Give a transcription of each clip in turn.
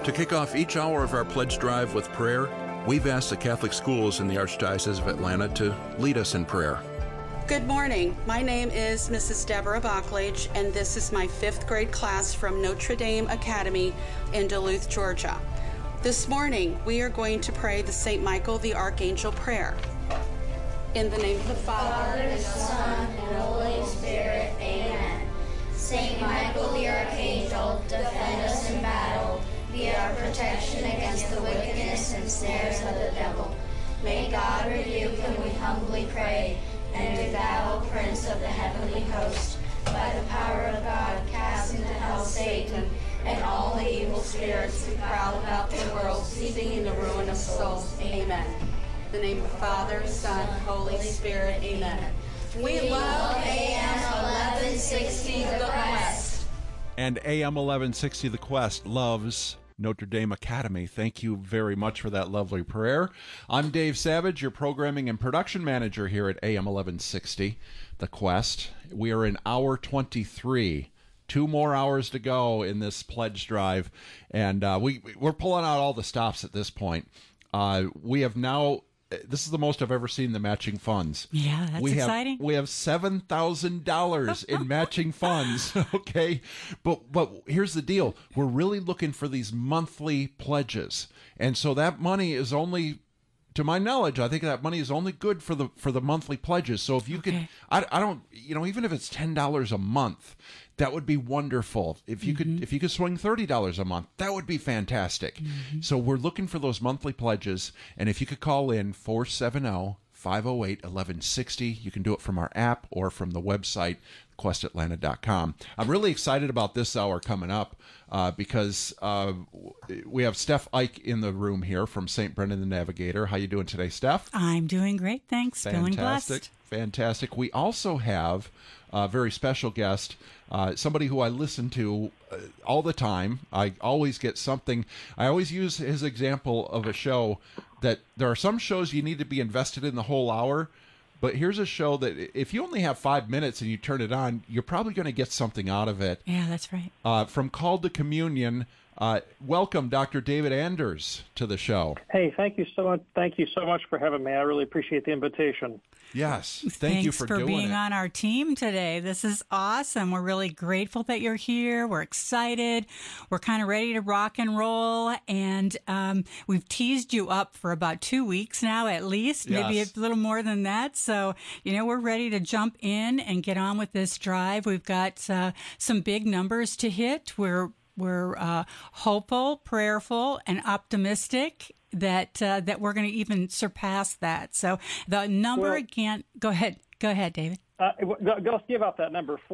To kick off each hour of our pledge drive with prayer, we've asked the Catholic schools in the Archdiocese of Atlanta to lead us in prayer. Good morning. My name is Mrs. Deborah Bocklage, and this is my 5th grade class from Notre Dame Academy in Duluth, Georgia. This morning, we are going to pray the St. Michael the Archangel prayer. In the name of the Father, and the Son, and the Holy Spirit. Amen. St. Michael the Archangel, defend us in battle. Be our protection against the wickedness and snares of the devil. May God rebuke him, we humbly pray. And do thou, O Prince of the heavenly host, by the power of God, cast into hell Satan and all the evil spirits who prowl about the world, seeking the ruin of souls. Amen. In the name of the Father, Son, Holy Spirit. Amen. We love AM 1160 The Quest. And AM 1160 The Quest loves Notre Dame Academy. Thank you very much for that lovely prayer. I'm Dave Savage, your programming and production manager here at AM 1160 The Quest. We are in hour 23. 2 more hours to go in this pledge drive, and we're pulling out all the stops at this point. We have now. This is the most I've ever seen the matching funds. Yeah, that's exciting. We have $7,000 in matching funds. Okay, but here's the deal: we're really looking for these monthly pledges, and so that money is only, to my knowledge, I think that money is only good for the monthly pledges. So if you could, I don't, even if it's $10 a month, that would be wonderful. If you could swing $30 a month, that would be fantastic. So we're looking for those monthly pledges, and if you could call in 470-508-1160, you can do it from our app or from the website questatlanta.com. I'm really excited about this hour coming up because we have Steph Ike in the room here from St. Brendan the Navigator. How you doing today, Steph? I'm doing great, thanks. Feeling blessed. Fantastic. We also have a very special guest, somebody who I listen to all the time. I always get something. I always use his example of a show that there are some shows you need to be invested in the whole hour, but here's a show that if you only have 5 minutes and you turn it on, you're probably going to get something out of it. Yeah, that's right. From Called to Communion, welcome Dr. David Anders to the show. Hey, thank you so much. Thank you so much for having me. I really appreciate the invitation. Yes, thanks you for doing being it. on our team today. This is awesome. We're really grateful that you're here. We're excited. We're kind of ready to rock and roll, and we've teased you up for about 2 weeks now, at least, maybe a little more than that. So, we're ready to jump in and get on with this drive. We've got some big numbers to hit. We're hopeful, prayerful, and optimistic that we're going to even surpass that. So the number again, go ahead, David. Let's give out that number,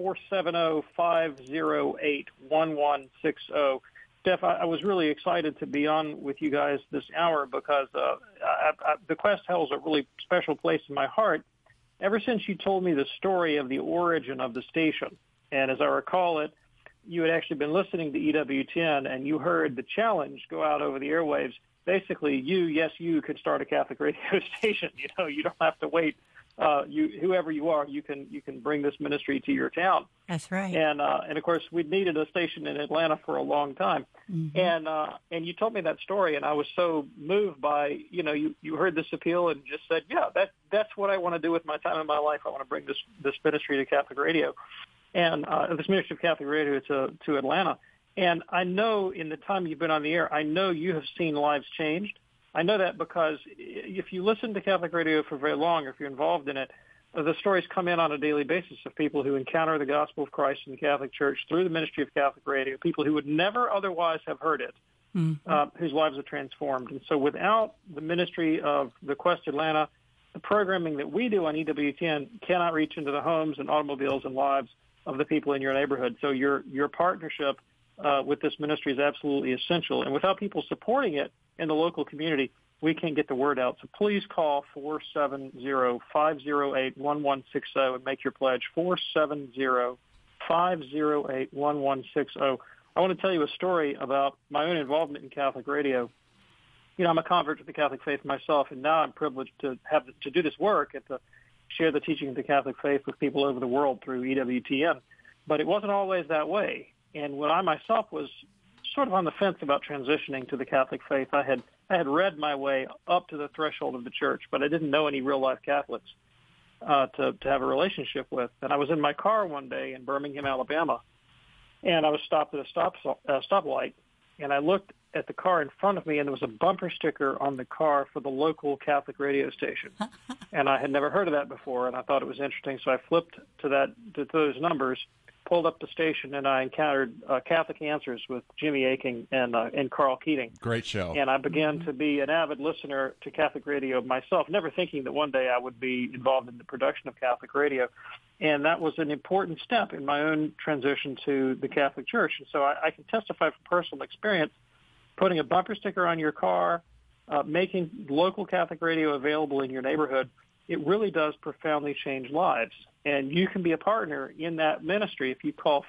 470-508-1160. Steph, I was really excited to be on with you guys this hour because the Quest holds a really special place in my heart ever since you told me the story of the origin of the station. And as I recall it, you had actually been listening to EWTN, and you heard the challenge go out over the airwaves. Basically, you can start a Catholic radio station. You don't have to wait. Whoever you are, you can bring this ministry to your town. That's right. And of course, we'd needed a station in Atlanta for a long time. And you told me that story, and I was so moved by you heard this appeal and just said, yeah, that's what I want to do with my time in my life. I want to bring this ministry to Catholic radio. And this Ministry of Catholic Radio to Atlanta. And I know in the time you've been on the air, I know you have seen lives changed. I know that because if you listen to Catholic radio for very long, or if you're involved in it, the stories come in on a daily basis of people who encounter the gospel of Christ in the Catholic Church through the Ministry of Catholic Radio, people who would never otherwise have heard it, whose lives are transformed. And so without the ministry of the Quest Atlanta, the programming that we do on EWTN cannot reach into the homes and automobiles and lives of the people in your neighborhood. So your partnership with this ministry is absolutely essential. And without people supporting it in the local community, we can't get the word out. So please call 470-508-1160 and make your pledge, 470-508-1160. I want to tell you a story about my own involvement in Catholic radio. I'm a convert to the Catholic faith myself, and now I'm privileged to do this work share the teaching of the Catholic faith with people over the world through EWTN. But it wasn't always that way. And when I myself was sort of on the fence about transitioning to the Catholic faith. I had read my way up to the threshold of the church, but I didn't know any real-life Catholics to have a relationship with. And I was in my car one day in Birmingham, Alabama, and I was stopped at a stoplight, and I looked at the car in front of me, and there was a bumper sticker on the car for the local Catholic radio station. And I had never heard of that before, and I thought it was interesting, so I flipped to those numbers, pulled up the station, and I encountered Catholic Answers with Jimmy Aking and Carl Keating. Great show. And I began to be an avid listener to Catholic radio myself, never thinking that one day I would be involved in the production of Catholic radio. And that was an important step in my own transition to the Catholic Church. And so I can testify from personal experience, putting a bumper sticker on your car, making local Catholic radio available in your neighborhood, it really does profoundly change lives. And you can be a partner in that ministry if you call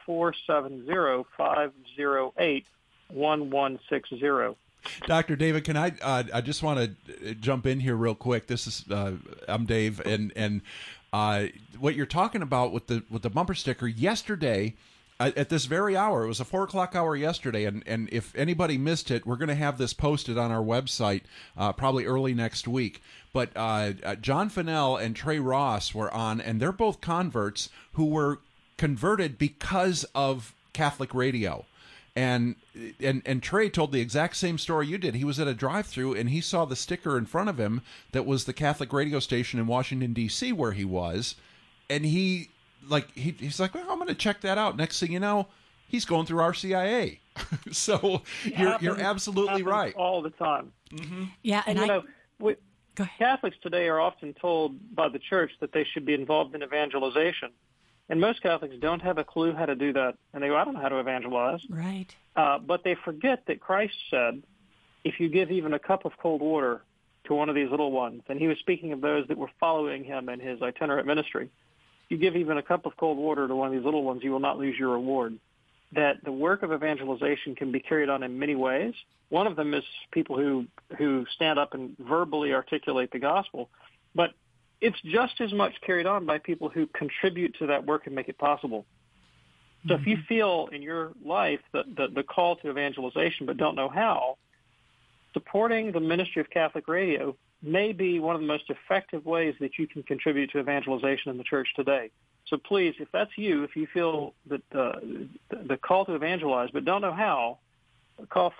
470-508-1160. Dr. David, can I just want to jump in here real quick. This is I'm Dave, and what you're talking about with the bumper sticker yesterday. At this very hour, it was a 4:00 hour yesterday, and if anybody missed it, we're going to have this posted on our website probably early next week. But John Fennell and Trey Ross were on, and they're both converts who were converted because of Catholic radio. And Trey told the exact same story you did. He was at a drive-thru, and he saw the sticker in front of him that was the Catholic radio station in Washington, D.C., where he was, and he's like, well, I'm going to check that out. Next thing you know, he's going through RCIA. So you're absolutely right. All the time. Mm-hmm. Yeah, and Catholics today are often told by the church that they should be involved in evangelization. And most Catholics don't have a clue how to do that. And they go, I don't know how to evangelize. Right. But they forget that Christ said, if you give even a cup of cold water to one of these little ones, and he was speaking of those that were following him in his itinerant ministry, you give even a cup of cold water to one of these little ones, you will not lose your reward. That the work of evangelization can be carried on in many ways. One of them is people who stand up and verbally articulate the gospel. But it's just as much carried on by people who contribute to that work and make it possible. So if you feel in your life the call to evangelization but don't know how, supporting the ministry of Catholic radio may be one of the most effective ways that you can contribute to evangelization in the church today. So please, if that's you, if you feel that the call to evangelize but don't know how, call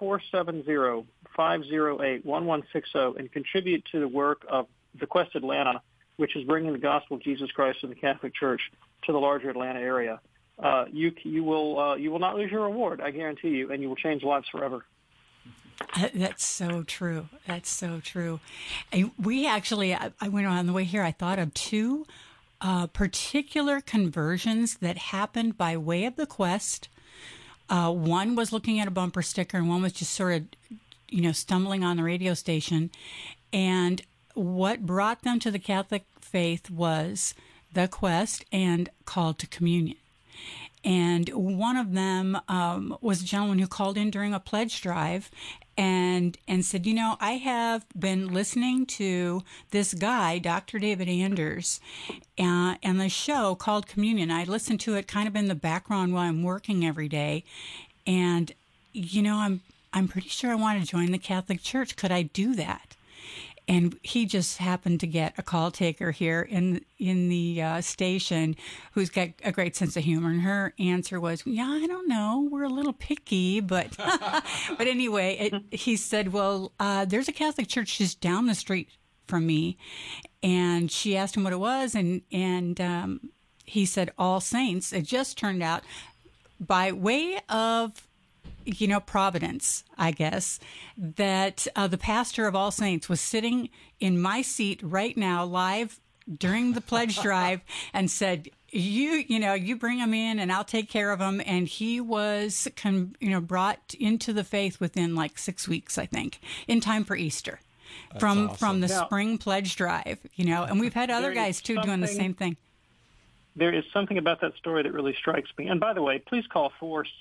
470-508-1160 and contribute to the work of the Quest Atlanta, which is bringing the gospel of Jesus Christ and the Catholic Church to the larger Atlanta area. You will not lose your reward, I guarantee you, and you will change lives forever. That's so true. That's so true. And we actually, I went on the way here, I thought of two particular conversions that happened by way of the Quest. One was looking at a bumper sticker, and one was just sort of, stumbling on the radio station. And what brought them to the Catholic faith was the Quest and Call to Communion. And one of them was a gentleman who called in during a pledge drive and said, I have been listening to this guy, Dr. David Anders, and the show called Communion. I listened to it kind of in the background while I'm working every day. And, I'm pretty sure I want to join the Catholic Church. Could I do that? And he just happened to get a call taker here in the station who's got a great sense of humor. And her answer was, I don't know. We're a little picky. But but anyway, he said, well, there's a Catholic church just down the street from me. And she asked him what it was. And he said, All Saints. It just turned out by way of Providence, I guess, that the pastor of All Saints was sitting in my seat right now live during the pledge drive and said, you bring him in and I'll take care of him. And he was, brought into the faith within like 6 weeks, I think, in time for Easter. That's awesome. From the spring pledge drive, and we've had other guys too doing the same thing. There is something about that story that really strikes me. And by the way, please call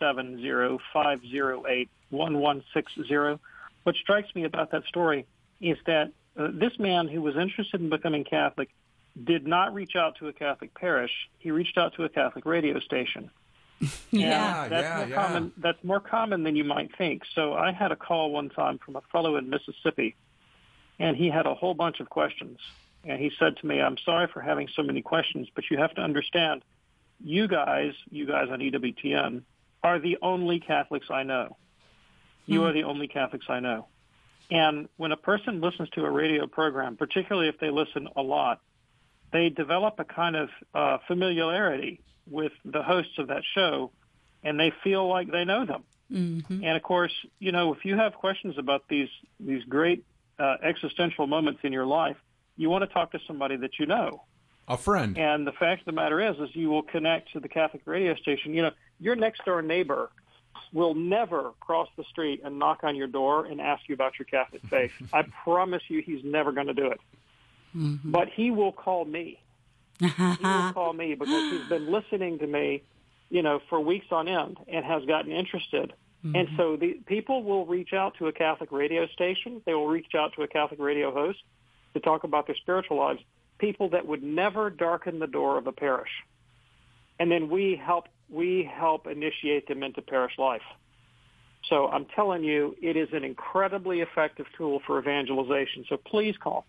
470-508-1160. What strikes me about that story is that this man who was interested in becoming Catholic did not reach out to a Catholic parish. He reached out to a Catholic radio station. Yeah. That's more common than you might think. So I had a call one time from a fellow in Mississippi, and he had a whole bunch of questions. And he said to me, I'm sorry for having so many questions, but you have to understand, you guys on EWTN are the only Catholics I know. You are the only Catholics I know. And when a person listens to a radio program, particularly if they listen a lot, they develop a kind of familiarity with the hosts of that show, and they feel like they know them. Mm-hmm. And, of course, if you have questions about these great existential moments in your life, you want to talk to somebody that you know. A friend. And the fact of the matter is you will connect to the Catholic radio station. Your next-door neighbor will never cross the street and knock on your door and ask you about your Catholic faith. I promise you he's never going to do it. Mm-hmm. But he will call me. He will call me because he's been listening to me, for weeks on end and has gotten interested. Mm-hmm. And so the people will reach out to a Catholic radio station. They will reach out to a Catholic radio host to talk about their spiritual lives, people that would never darken the door of a parish. And then we help initiate them into parish life. So I'm telling you, it is an incredibly effective tool for evangelization. So please call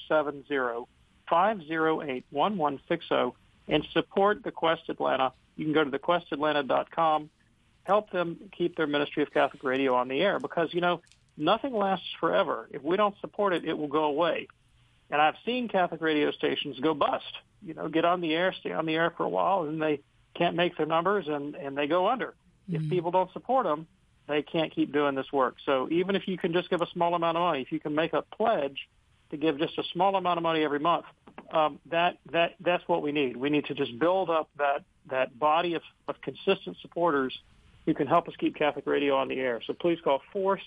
470-508-1160 and support the Quest Atlanta. You can go to thequestatlanta.com. Help them keep their ministry of Catholic radio on the air because, nothing lasts forever. If we don't support it, it will go away. And I've seen Catholic radio stations go bust, get on the air, stay on the air for a while, and they can't make their numbers and they go under. Mm-hmm. If people don't support them, they can't keep doing this work. So even if you can just give a small amount of money, if you can make a pledge to give just a small amount of money every month, that's what we need. We need to just build up that body of consistent supporters who can help us keep Catholic radio on the air. So please call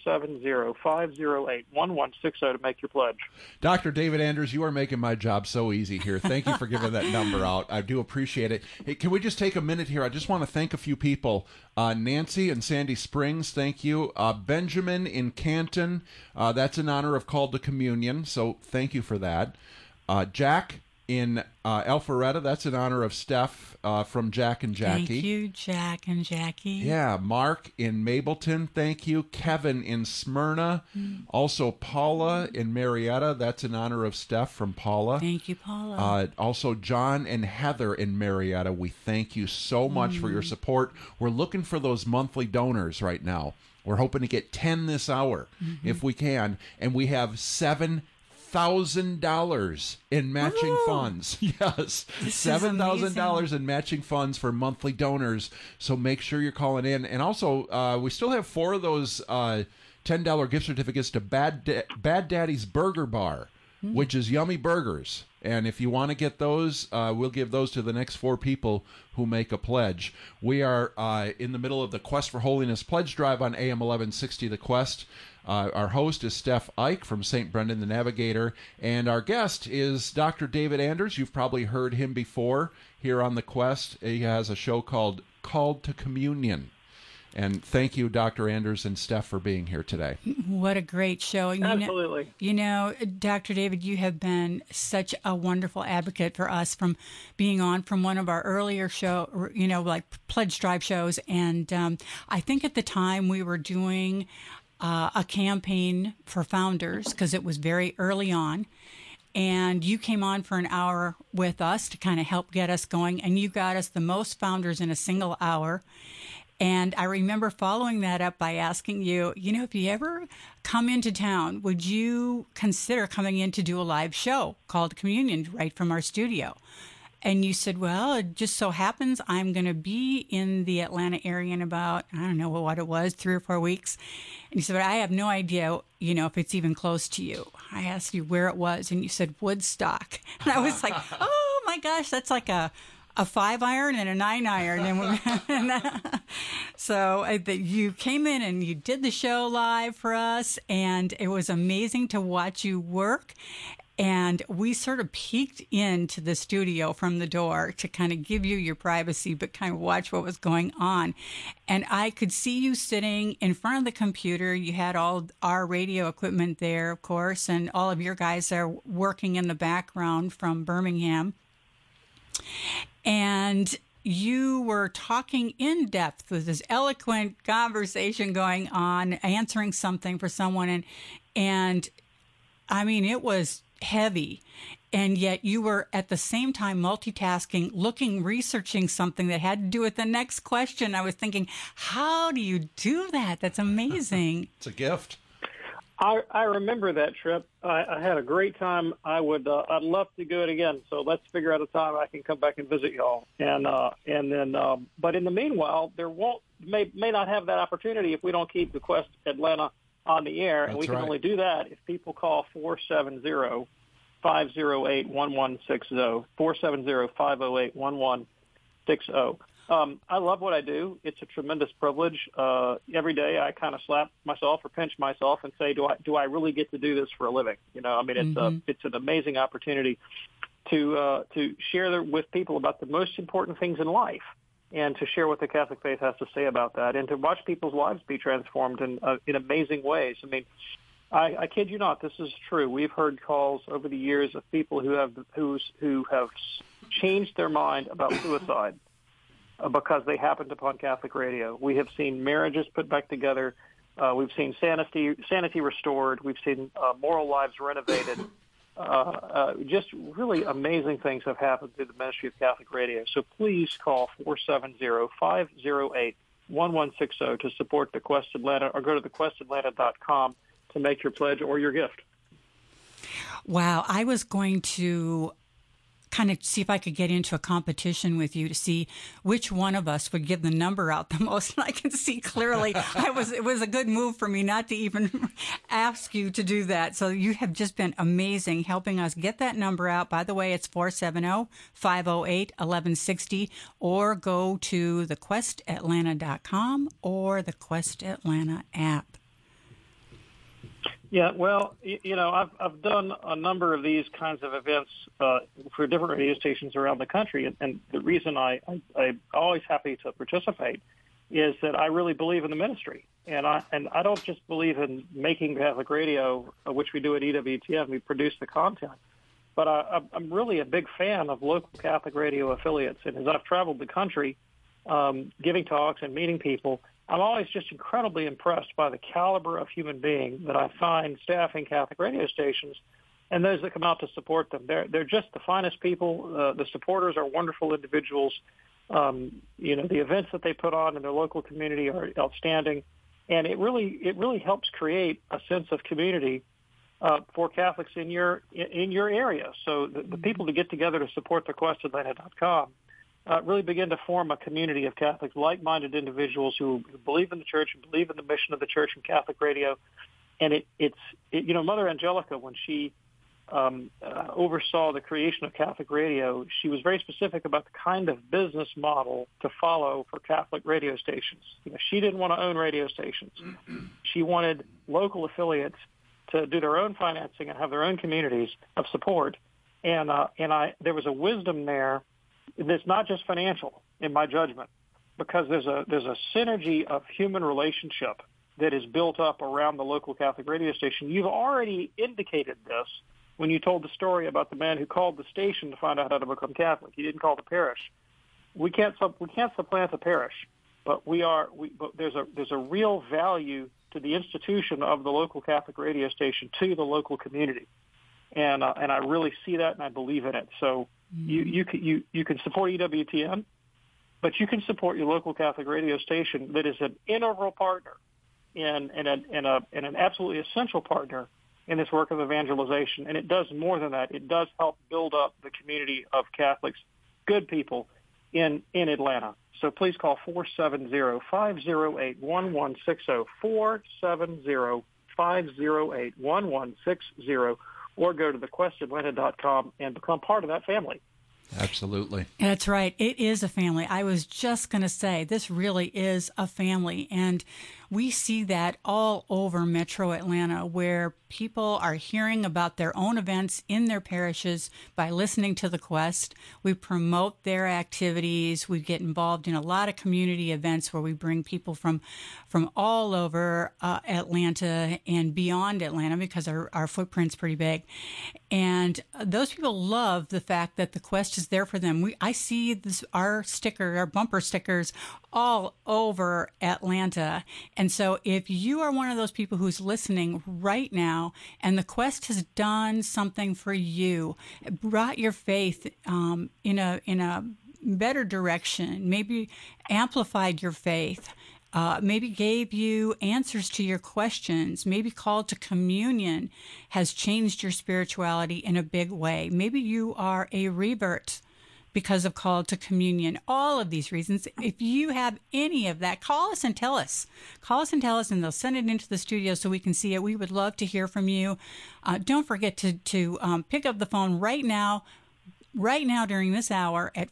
470-508-1160 to make your pledge. Dr. David Anders, you are making my job so easy here. Thank you for giving that number out. I do appreciate it. Hey, can we just take a minute here? I just want to thank a few people. Nancy in Sandy Springs, thank you. Benjamin in Canton, that's in honor of Called to Communion, so thank you for that. Jack in Alpharetta, that's in honor of Steph from Jack and Jackie. Thank you, Jack and Jackie. Yeah, Mark in Mableton, thank you. Kevin in Smyrna. Also Paula in Marietta, that's in honor of Steph from Paula. Thank you, Paula. Also John and Heather in Marietta, we thank you so much for your support. We're looking for those monthly donors right now. We're hoping to get 10 this hour if we can, and we have $7,000 in matching funds. Yes, $7,000 in matching funds for monthly donors. So make sure you're calling in. And also, we still have 4 of those $10 gift certificates to Bad Daddy's Burger Bar, which is yummy burgers. And if you want to get those, we'll give those to the next 4 people who make a pledge. We are in the middle of the Quest for Holiness Pledge Drive on AM 1160 The Quest. Our host is Steph Ike from St. Brendan the Navigator, and our guest is Dr. David Anders. You've probably heard him before here on The Quest. He has a show called Called to Communion. And thank you, Dr. Anders and Steph, for being here today. What a great show. Absolutely. Dr. David, you have been such a wonderful advocate for us from being on from one of our earlier show, like Pledge Drive shows. And I think at the time we were doing a campaign for founders because it was very early on. And you came on for an hour with us to kind of help get us going. And you got us the most founders in a single hour. And I remember following that up by asking you, if you ever come into town, would you consider coming in to do a live show called Communion right from our studio? And you said, well, it just so happens I'm going to be in the Atlanta area in about, I don't know what it was, 3 or 4 weeks. And you said, but I have no idea, if it's even close to you. I asked you where it was, and you said Woodstock. And I was like, oh, my gosh, that's like a 5-iron and a 9-iron. So you came in and you did the show live for us, and it was amazing to watch you work. And we sort of peeked into the studio from the door to kind of give you your privacy, but kind of watch what was going on. And I could see you sitting in front of the computer. You had all our radio equipment there, of course, and all of your guys are working in the background from Birmingham. And you were talking in depth with this eloquent conversation going on, answering something for someone. And I mean, it was heavy. And yet you were at the same time multitasking, researching something that had to do with the next question. I was thinking, how do you do that? That's amazing. It's a gift. I remember that trip. I had a great time. I'd love to do it again. So let's figure out a time I can come back and visit y'all. And then, but in the meanwhile, may not have that opportunity if we don't keep the Quest Atlanta on the air. And we can only do that if people call 470-508-1160, 470-508-1160. I love what I do. It's a tremendous privilege. Every day I kind of slap myself or pinch myself and say, do I really get to do this for a living? You know, I mean, it's an amazing opportunity to share with people about the most important things in life and to share what the Catholic faith has to say about that and to watch people's lives be transformed in amazing ways. I mean, I kid you not, this is true. We've heard calls over the years of people who have changed their mind about suicide because they happened upon Catholic radio. We have seen marriages put back together. We've seen sanity restored. We've seen moral lives renovated. Just really amazing things have happened through the ministry of Catholic radio. So please call 470-508-1160 to support the Quest Atlanta, or go to thequestatlanta.com to make your pledge or your gift. Wow. I was going to kind of see if I could get into a competition with you to see which one of us would give the number out the most. And I can see clearly it was a good move for me not to even ask you to do that. So you have just been amazing helping us get that number out. By the way, it's 470-508-1160, or go to thequestatlanta.com or the Quest Atlanta app. Yeah, well, you know, I've done a number of these kinds of events for different radio stations around the country, and the reason I'm always happy to participate is that I really believe in the ministry, and I don't just believe in making Catholic radio, which we do at EWTN. We produce the content, but I'm really a big fan of local Catholic radio affiliates, and as I've traveled the country, giving talks and meeting people, I'm always just incredibly impressed by the caliber of human being that I find staffing Catholic radio stations and those that come out to support them. They're just the finest people. The supporters are wonderful individuals. You know, the events that they put on in their local community are outstanding. And it really helps create a sense of community for Catholics in your area. So the people that get together to support thequestatlanta.com really begin to form a community of Catholics, like-minded individuals who believe in the Church and believe in the mission of the Church and Catholic radio. And it's you know, Mother Angelica, when she oversaw the creation of Catholic radio, she was very specific about the kind of business model to follow for Catholic radio stations. You know, she didn't want to own radio stations. She wanted local affiliates to do their own financing and have their own communities of support. And there was a wisdom there. It's not just financial, in my judgment, because there's a synergy of human relationship that is built up around the local Catholic radio station. You've already indicated this when you told the story about the man who called the station to find out how to become Catholic. He didn't call the parish. We can't supplant the parish, but there's a real value to the institution of the local Catholic radio station to the local community, and I really see that and I believe in it. So. You can support EWTN, but you can support your local Catholic radio station that is an integral partner and an absolutely essential partner in this work of evangelization. And it does more than that. It does help build up the community of Catholics, good people in Atlanta. So please call 470-508-1160, 470-508-1160. Or go to thequestatlanta.com and become part of that family. Absolutely. That's right. It is a family. I was just going to say, this really is a family. And we see that all over Metro Atlanta, where people are hearing about their own events in their parishes by listening to the Quest. We promote their activities. We get involved in a lot of community events where we bring people from all over Atlanta and beyond Atlanta, because our footprint's pretty big. And those people love the fact that the Quest Quest is there for them. I see our bumper stickers all over Atlanta. And so if you are one of those people who's listening right now and the Quest has done something for you, brought your faith in a better direction, maybe amplified your faith, maybe gave you answers to your questions, maybe call to communion has changed your spirituality in a big way. Maybe you are a revert because of call to communion. All of these reasons. If you have any of that, call us and tell us. Call us and tell us, and they'll send it into the studio so we can see it. We would love to hear from you. Don't forget to pick up the phone right now during this hour at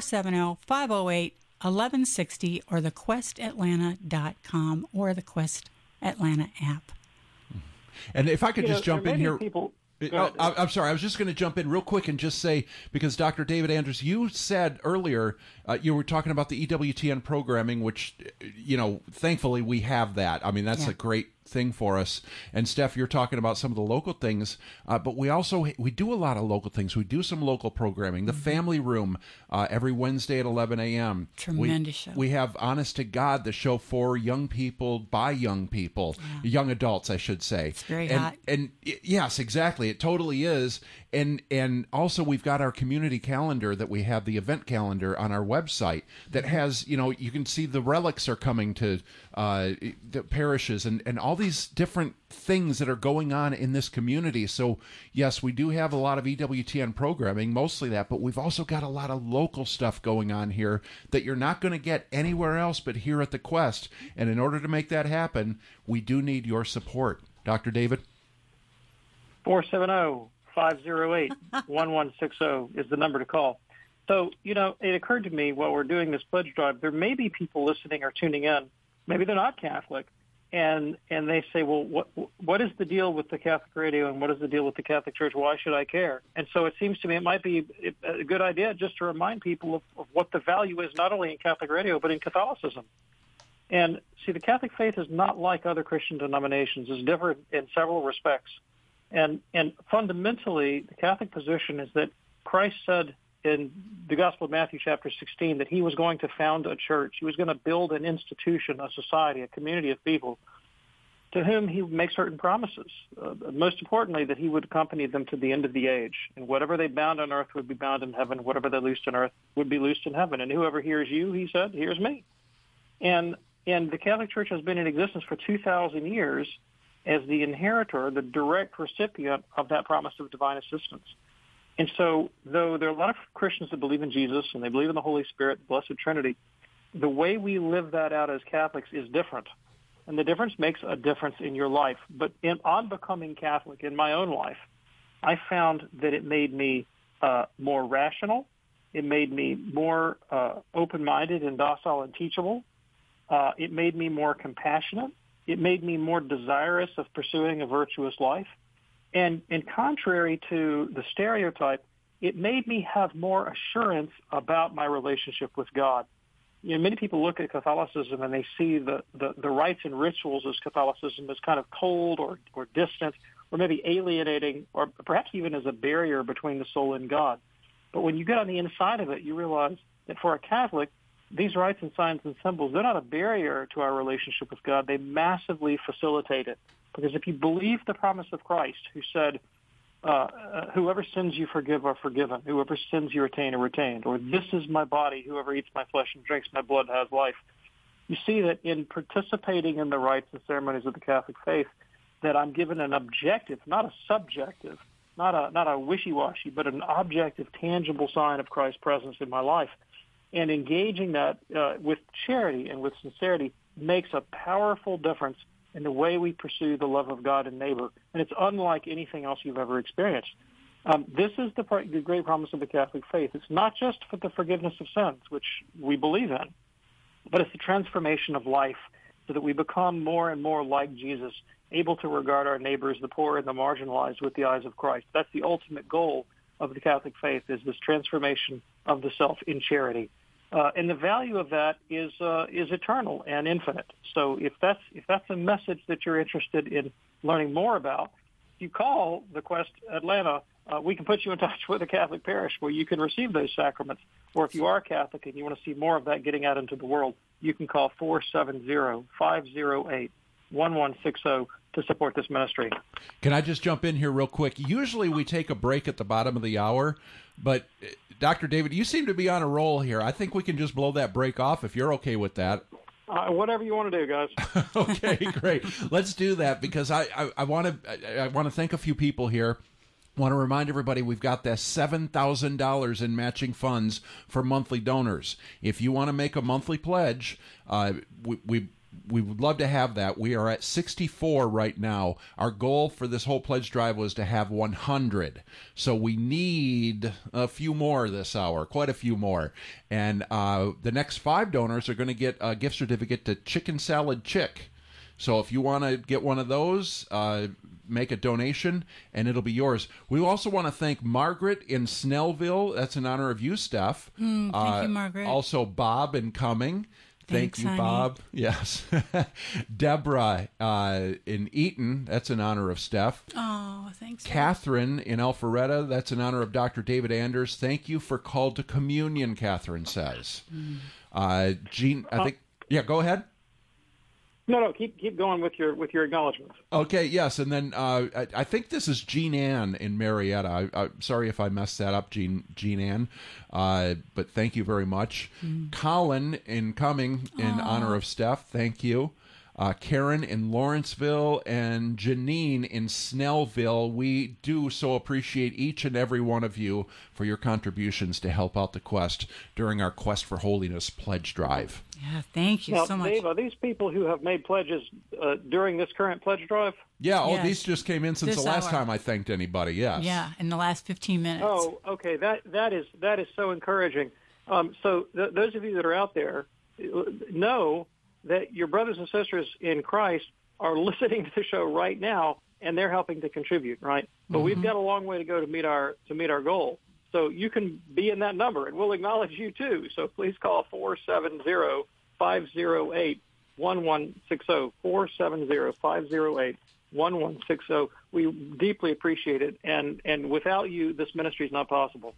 470-508-1160 or thequestatlanta.com or the Quest Atlanta app. And if I could just jump in here. I'm sorry. I was just going to jump in real quick and just say, because Dr. David Andrews, you said earlier, you were talking about the EWTN programming, which, thankfully we have that. I mean, that's a great thing for us. And Steph, you're talking about some of the local things, but we do a lot of local things. We do some local programming. The Family Room every Wednesday at 11 a.m. Tremendous show. We have Honest to God, the show for young people by young people, young adults, I should say. It's very hot. And yes, exactly. It totally is. And also we've got our community calendar that we have, the event calendar on our website that has, you can see the relics are coming to the parishes and all these different things that are going on in this community. So yes, we do have a lot of EWTN programming, mostly that, but we've also got a lot of local stuff going on here that you're not going to get anywhere else but here at the Quest. And in order to make that happen, we do need your support. Dr. David? 470-508-1160 is the number to call. So, it occurred to me while we're doing this pledge drive, there may be people listening or tuning in. Maybe they're not Catholic, and they say, well, what is the deal with the Catholic radio and what is the deal with the Catholic Church? Why should I care? And so it seems to me it might be a good idea just to remind people of what the value is, not only in Catholic radio, but in Catholicism. And see, the Catholic faith is not like other Christian denominations. It's different in several respects. And fundamentally, the Catholic position is that Christ said in the Gospel of Matthew chapter 16 that he was going to found a church. He was going to build an institution, a society, a community of people to whom he would make certain promises. Most importantly, that he would accompany them to the end of the age. And whatever they bound on earth would be bound in heaven. Whatever they loosed on earth would be loosed in heaven. And whoever hears you, he said, hears me. And the Catholic Church has been in existence for 2,000 years as the inheritor, the direct recipient of that promise of divine assistance. And so, though there are a lot of Christians that believe in Jesus and they believe in the Holy Spirit, the Blessed Trinity, the way we live that out as Catholics is different. And the difference makes a difference in your life. But on becoming Catholic in my own life, I found that it made me more rational. It made me more open-minded and docile and teachable. It made me more compassionate. It made me more desirous of pursuing a virtuous life. And contrary to the stereotype, it made me have more assurance about my relationship with God. Many people look at Catholicism and they see the rites and rituals as Catholicism as kind of cold or distant or maybe alienating or perhaps even as a barrier between the soul and God. But when you get on the inside of it, you realize that for a Catholic, these rites and signs and symbols, they're not a barrier to our relationship with God. They massively facilitate it. Because if you believe the promise of Christ, who said, whoever sins you forgive are forgiven, whoever sins you retain are retained, or this is my body, whoever eats my flesh and drinks my blood has life, you see that in participating in the rites and ceremonies of the Catholic faith, that I'm given an objective, not a subjective, not a wishy-washy, but an objective, tangible sign of Christ's presence in my life. And engaging that with charity and with sincerity makes a powerful difference in the way we pursue the love of God and neighbor. And it's unlike anything else you've ever experienced. This is the great promise of the Catholic faith. It's not just for the forgiveness of sins, which we believe in, but it's the transformation of life so that we become more and more like Jesus, able to regard our neighbors, the poor and the marginalized, with the eyes of Christ. That's the ultimate goal of the Catholic faith, is this transformation of the self in charity. And the value of that is eternal and infinite. So if that's a message that you're interested in learning more about, you call the Quest Atlanta we can put you in touch with a Catholic parish where you can receive those sacraments. Or if you are Catholic and you want to see more of that getting out into the world, you can call 470-508-1160 to support this ministry. Can I just jump in here real quick? Usually we take a break at the bottom of the hour, but Dr. David, you seem to be on a roll here. I think we can just blow that break off if you're okay with that. Whatever you want to do, guys. Okay, great. Let's do that because I want to thank a few people here. I want to remind everybody we've got that $7,000 in matching funds for monthly donors. If you want to make a monthly pledge, we would love to have that. We are at 64 right now. Our goal for this whole pledge drive was to have 100. So we need a few more this hour, quite a few more. And the next 5 donors are going to get a gift certificate to Chicken Salad Chick. So if you want to get one of those, make a donation, and it'll be yours. We also want to thank Margaret in Snellville. That's in honor of you, Steph. Thank you, Margaret. Also, Bob in Cumming. Thanks, Thank you, honey. Bob. Yes. Deborah in Eaton. That's in honor of Steph. Oh, thanks. Catherine in Alpharetta. That's in honor of Dr. David Anders. Thank you for Called to Communion, Catherine says. Jean, I think. Yeah, go ahead. No, keep going with your acknowledgments. Okay, yes, and then I think this is Jean Ann in Marietta. I'm sorry if I messed that up, Jean Ann, but thank you very much. Colin in Cumming in honor of Steph, thank you. Karen in Lawrenceville and Janine in Snellville. We do so appreciate each and every one of you for your contributions to help out the quest during our Quest for Holiness pledge drive. Yeah, thank you Now, so much. Dave, are these people who have made pledges during this current pledge drive? Yeah, Yes. these just came in since This the last hour. time I thanked anybody, yes. Yeah, in the last 15 minutes. Oh, okay. That is so encouraging. So those of you that are out there know that your brothers and sisters in Christ are listening to the show right now, and they're helping to contribute, right? But we've got a long way to go to meet our goal. So you can be in that number, and we'll acknowledge you too. So please call 470-508-1160, 470-508-1160. We deeply appreciate it, and without you, this ministry is not possible.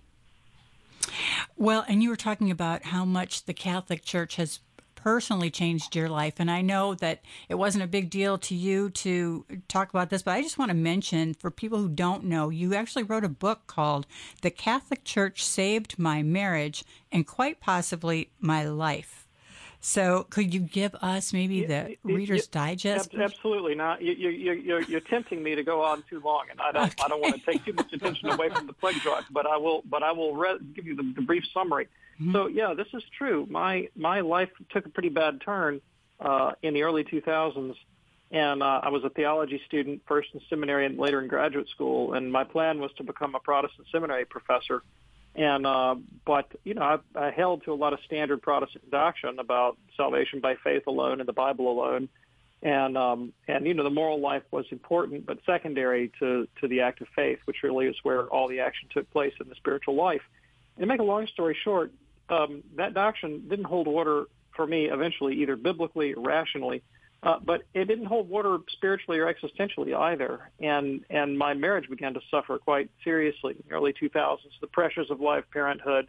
Well, and you were talking about how much the Catholic Church has personally changed your life. And I know that it wasn't a big deal to you to talk about this, but I just want to mention for people who don't know, you actually wrote a book called The Catholic Church Saved My Marriage and Quite Possibly My Life. So could you give us maybe the Reader's Digest? Absolutely. Now, you're tempting me to go on too long, and I don't want to take too much attention away from the pledge drive, but I will give you the brief summary. So, yeah, this is true. My life took a pretty bad turn in the early 2000s, and I was a theology student, first in seminary and later in graduate school, and my plan was to become a Protestant seminary professor. And but, you know, I held to a lot of standard Protestant doctrine about salvation by faith alone and the Bible alone. And you know, the moral life was important, but secondary to the act of faith, which really is where all the action took place in the spiritual life. And to make a long story short, that doctrine didn't hold water for me eventually, either biblically or rationally, but it didn't hold water spiritually or existentially either. And my marriage began to suffer quite seriously in the early 2000s. The pressures of life, parenthood,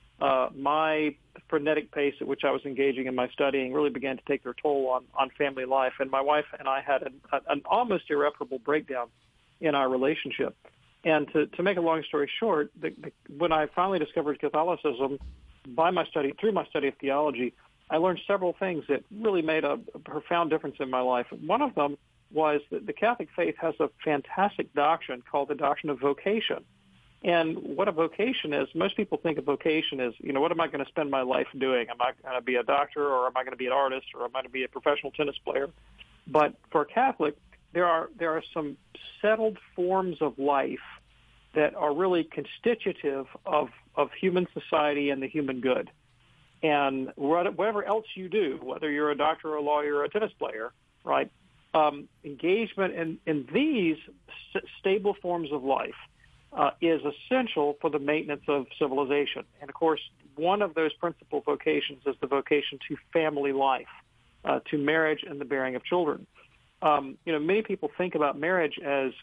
my frenetic pace at which I was engaging in my studying really began to take their toll on family life. And my wife and I had an almost irreparable breakdown in our relationship. And to make a long story short, when I finally discovered Catholicism through my study of theology, I learned several things that really made a profound difference in my life. One of them was that the Catholic faith has a fantastic doctrine called the doctrine of vocation. And what a vocation is, most people think of vocation as, you know, what am I going to spend my life doing? Am I going to be a doctor, or am I going to be an artist, or am I going to be a professional tennis player? But for a Catholic, there are some settled forms of life that are really constitutive of human society and the human good. And whatever else you do, whether you're a doctor, or a lawyer, or a tennis player, right, engagement in these stable forms of life is essential for the maintenance of civilization. And, of course, one of those principal vocations is the vocation to family life, to marriage and the bearing of children. You know, many people think about marriage as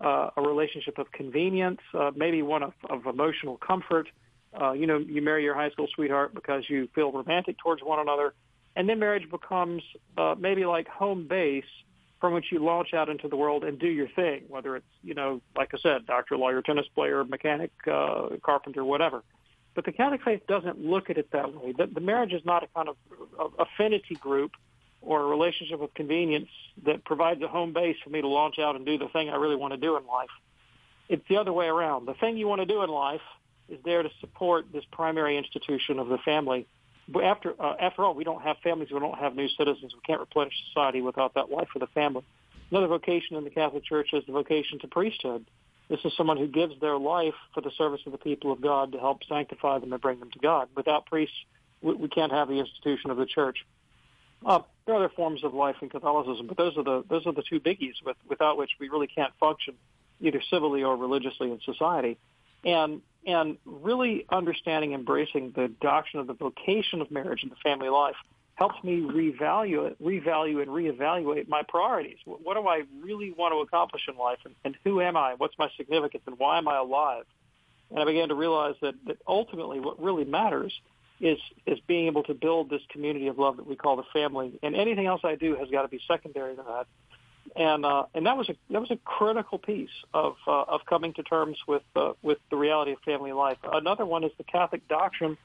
a relationship of convenience, maybe one of emotional comfort. You marry your high school sweetheart because you feel romantic towards one another. And then marriage becomes maybe like home base from which you launch out into the world and do your thing, whether it's, like I said, doctor, lawyer, tennis player, mechanic, carpenter, whatever. But the Catholic faith doesn't look at it that way. The marriage is not a kind of affinity group or a relationship of convenience that provides a home base for me to launch out and do the thing I really want to do in life. It's the other way around. The thing you want to do in life is there to support this primary institution of the family. But after all, we don't have families. We don't have new citizens. We can't replenish society without that life of the family. Another vocation in the Catholic Church is the vocation to priesthood. This is someone who gives their life for the service of the people of God to help sanctify them and bring them to God. Without priests, we can't have the institution of the church. There are other forms of life in Catholicism, but those are the two biggies without which we really can't function either civilly or religiously in society. And really understanding, embracing the doctrine of the vocation of marriage and the family life helps me revalue and reevaluate my priorities. What do I really want to accomplish in life, and who am I? What's my significance, and why am I alive? And I began to realize that ultimately what really matters is being able to build this community of love that we call the family, and anything else I do has got to be secondary to that. And that was a critical piece of coming to terms with the reality of family life. Another one is the Catholic doctrine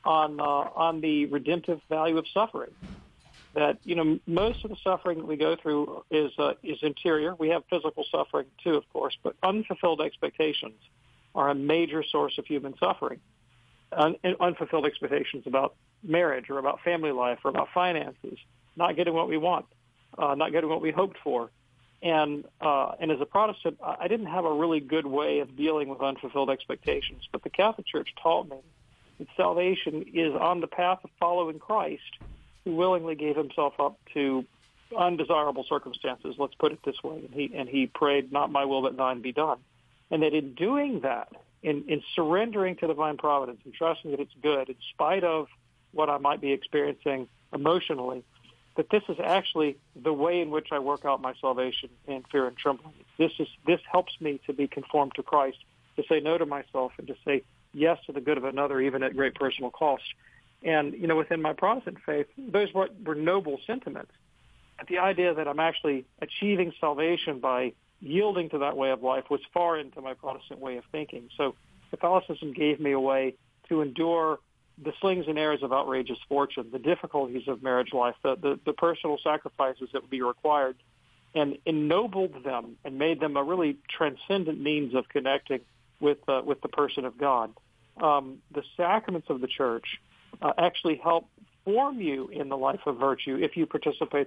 on the redemptive value of suffering. That most of the suffering that we go through is interior. We have physical suffering too, of course, but unfulfilled expectations are a major source of human suffering. Unfulfilled expectations about marriage or about family life or about finances, not getting what we want, not getting what we hoped for. And as a Protestant, I didn't have a really good way of dealing with unfulfilled expectations. But the Catholic Church taught me that salvation is on the path of following Christ, who willingly gave himself up to undesirable circumstances. Let's put it this way. And he prayed, "Not my will, but thine be done." And that in doing that, in surrendering to divine providence and trusting that it's good, in spite of what I might be experiencing emotionally, that this is actually the way in which I work out my salvation in fear and trembling. This helps me to be conformed to Christ, to say no to myself and to say yes to the good of another, even at great personal cost. And, within my Protestant faith, those were noble sentiments. But the idea that I'm actually achieving salvation by yielding to that way of life was far into my Protestant way of thinking. So Catholicism gave me a way to endure the slings and arrows of outrageous fortune, the difficulties of marriage life, the personal sacrifices that would be required, and ennobled them and made them a really transcendent means of connecting with the person of God. The sacraments of the Church actually help form you in the life of virtue if you participate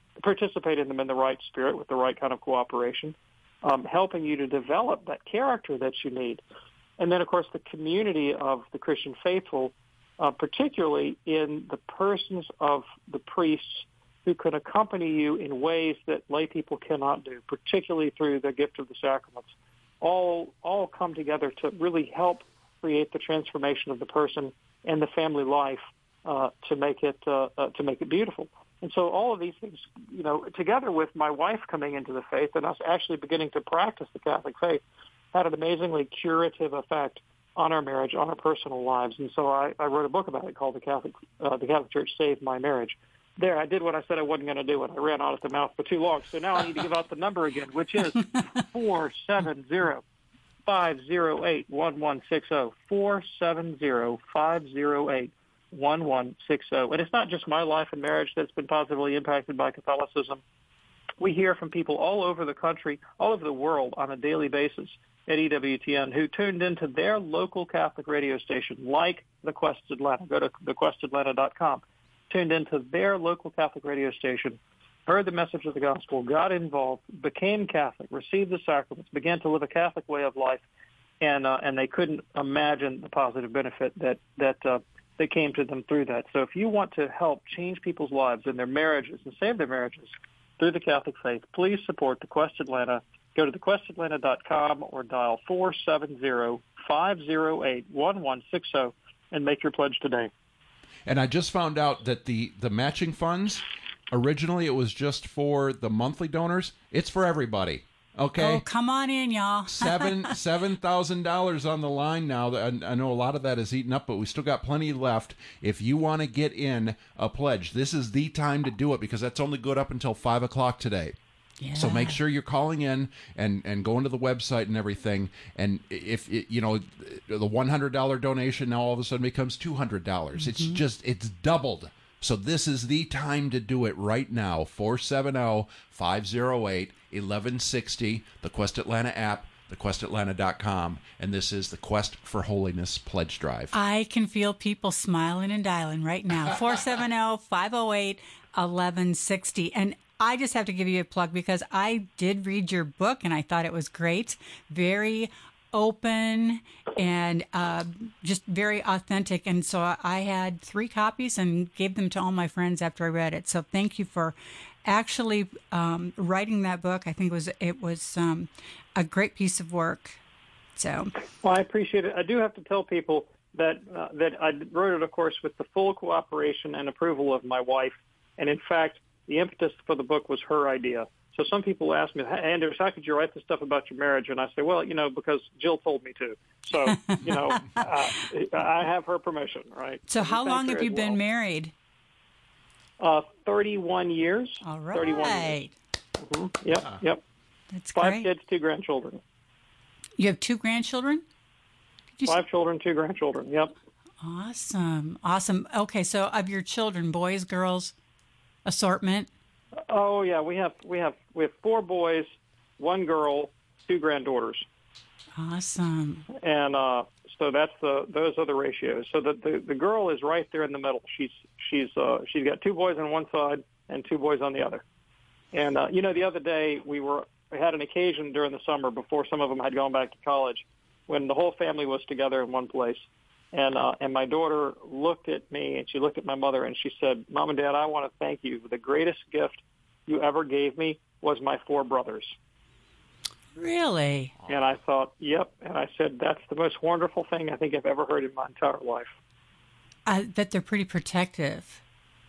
in them in the right spirit with the right kind of cooperation, helping you to develop that character that you need. And then, of course, the community of the Christian faithful, particularly in the persons of the priests who can accompany you in ways that lay people cannot do, particularly through the gift of the sacraments, all come together to really help create the transformation of the person and the family life to make it beautiful. And so all of these things, together with my wife coming into the faith and us actually beginning to practice the Catholic faith, had an amazingly curative effect on our marriage, on our personal lives. And so I wrote a book about it called The Catholic Church Saved My Marriage. There, I did what I said I wasn't going to do, and I ran out at the mouth for too long. So now I need to give out the number again, which is 470-508-1160. 470-508-1160. And it's not just my life and marriage that's been positively impacted by Catholicism. We hear from people all over the country, all over the world on a daily basis at EWTN who tuned into their local Catholic radio station, like The Quest Atlanta. Go to thequestatlanta.com. Tuned into their local Catholic radio station, heard the message of the gospel, got involved, became Catholic, received the sacraments, began to live a Catholic way of life, and they couldn't imagine the positive benefit that came to them through that. So if you want to help change people's lives and their marriages and save their marriages through the Catholic faith, please support The Quest Atlanta. Go to thequestatlanta.com or dial 470-508-1160 and make your pledge today. And I just found out that the matching funds, originally it was just for the monthly donors. It's for everybody. Okay. Oh, come on in, y'all. $7,000 on the line now. I know a lot of that is eaten up, but we still got plenty left. If you want to get in a pledge, this is the time to do it, because that's only good up until 5 o'clock today. Yeah. So make sure you're calling in and going to the website and everything. And if the $100 donation now all of a sudden becomes $200, mm-hmm. it's doubled. So this is the time to do it right now. 470-508-1160, the Quest Atlanta app, thequestatlanta.com, and this is the Quest for Holiness Pledge Drive. I can feel people smiling and dialing right now. 470-508-1160. And I just have to give you a plug because I did read your book and I thought it was great. Very open and just very authentic. And so I had 3 copies and gave them to all my friends after I read it. So thank you for actually writing that book. I think it was a great piece of work. So, well, I appreciate it. I do have to tell people that I wrote it, of course, with the full cooperation and approval of my wife. And in fact, the impetus for the book was her idea. So some people ask me, hey, Anders, how could you write this stuff about your marriage? And I say, well, because Jill told me to. So, I have her permission, right? So how long have you been married? 31 years. All right. 31 years. Mm-hmm. Yep. That's 5 great. kids, 2 grandchildren. You have 2 grandchildren? 5 children, 2 grandchildren. Yep. Awesome. Okay, so of your children, boys, girls, assortment? Oh yeah, we have 4 boys, 1 girl, 2 granddaughters. Awesome. And so those are the ratios. So the girl is right there in the middle. She's got 2 boys on one side and 2 boys on the other. And the other day we had an occasion during the summer before some of them had gone back to college, when the whole family was together in one place. And my daughter looked at me and she looked at my mother and she said, Mom and Dad, I want to thank you. The greatest gift you ever gave me was my 4 brothers. Really? And I thought, yep. And I said, that's the most wonderful thing I think I've ever heard in my entire life. I bet they're pretty protective.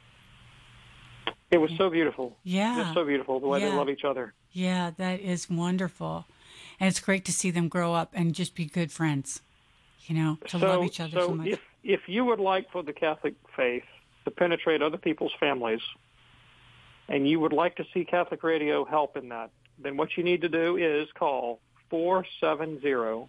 It was so beautiful. Yeah. Just so beautiful, the way they love each other. Yeah, that is wonderful. And it's great to see them grow up and just be good friends. To love each other so much. If you would like for the Catholic faith to penetrate other people's families, and you would like to see Catholic Radio help in that, then what you need to do is call 470-508-1160.